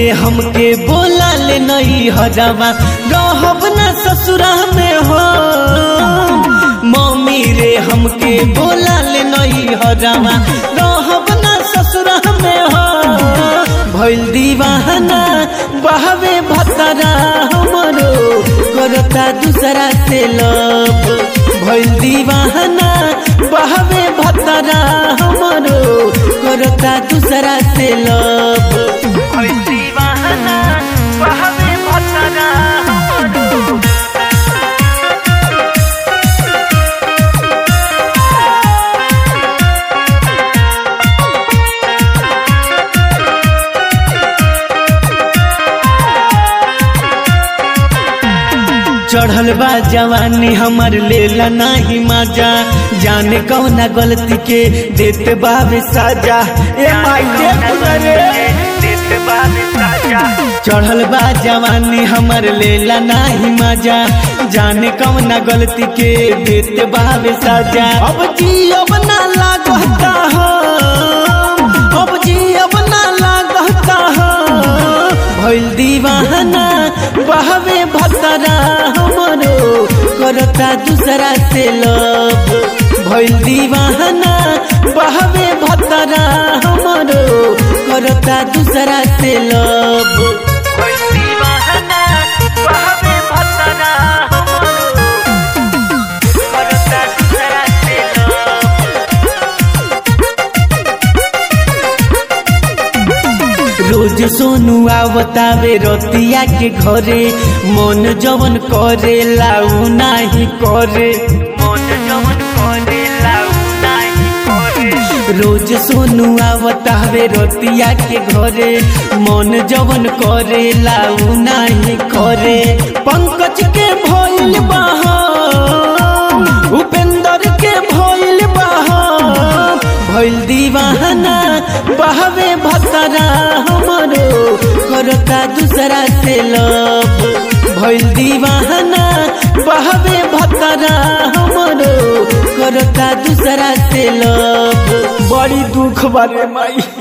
हमके बोला ले नहीं हजावा रहब ना ससुरा में हो। मम्मी रे हमके बोला ले नहीं हजावा रहब ना ससुरा में हो। भइल दीवाना बहवे भतरा हमरो करता दूसरा से लब। भइल दीवाना बहवे भतरा हमरो करता दूसरा से लब। भइल दीवाना बहवे भतरा हमरो। चढ़ल बा जवानी हमर लेला नाही मजा। जाने कौना गलती के देते बाबे साजा। ए माई देते बाबे साजा। चढ़ल बा जवानी हमर लेला नाही मजा। जाने कौना गलती के देते बाबे साजा। अब जी अब ना लागता हो, अब जी अब ना लागता हो। भइल दीवाना बहवे भतरा हमरो करता दूसरा से लब। भइल दीवाना बहवे भतरा हमरो करता दूसरा से लब। भइल दीवाना बहवे भतरा हमरो करता दूसरा से लब। रोज सोनू आवतावे रतिया के घरे। मन जवन करे लाऊ नाही करे। मन जवन करे लाऊ नाही करे। रोज सोनू आवतावे रतिया के घरे। मन जवन करे लाऊ नाही करे। पंकज के भइल बहा, उपेंद्र के भइल बहा। भइल दीवाना बहवे भतरा हमरो करता दूसरा से लब। भइल दीवाना बहवे भतरा हमरो करता दूसरा से लब। बड़ी दुख बारे माई।